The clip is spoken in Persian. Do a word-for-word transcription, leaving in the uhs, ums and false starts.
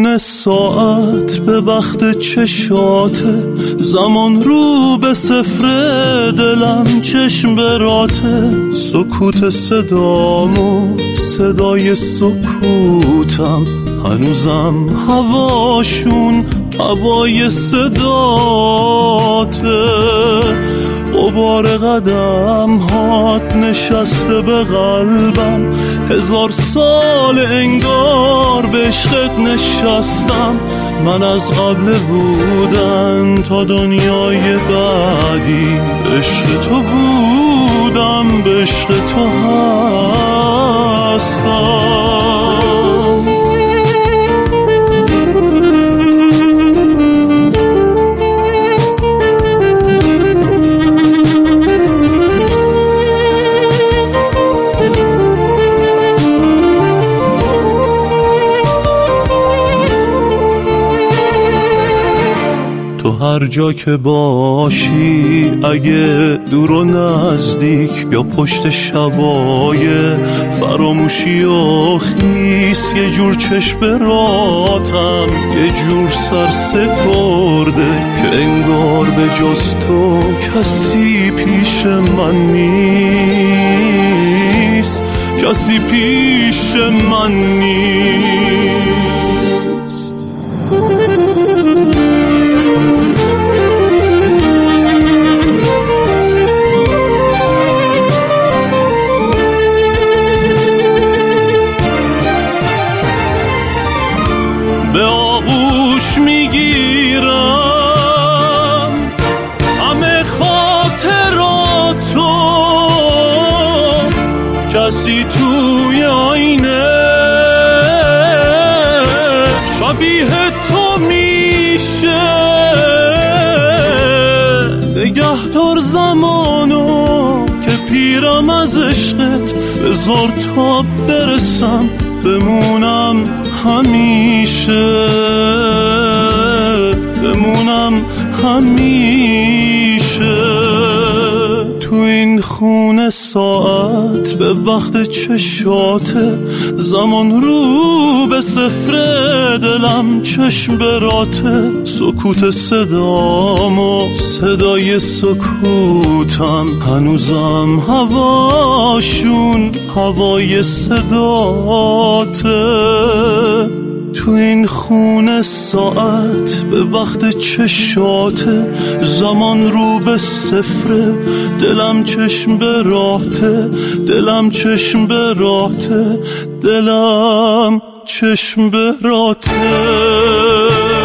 خون ساعت به وقت چشاته، زمان رو به صفر دلم چشم براته، سکوت صدامو صدای سکوتم، هنوزم هواشون هوای صداته، غبار قدم هات نشسته به قلبم، هزار سال انگار به عشقت نشستم، من از قبل بودن تا دنیای بعدی، عشق تو بودم به عشق تو هستم. تو هر جا که باشی، اگه دور و نزدیک یا پشت شبای فراموشی و خیس، یه جور چشم راتم، یه جور سر سپرده که انگار به جز تو کسی پیش من نیست، کسی پیش من نیست. به آغوش میگیرم همه خاطراتو، کسی توی آینه شبیه تو میشه، نگهدار زمانو که پیرم از عشقت، بذار تا برسم بمونم همیشه، بمونم همیشه. تو این خون ساعت به وقت چشاته، زمان رو به صفر دلم چشم براته، سکوت صدام و صدای سکوتم، هنوزم هواشون هوای صداته. تو این خون ساعت به وقت چشاته، زمان رو به صفر دلم چشم براته، دلم چشم براته، دلم چشم براته.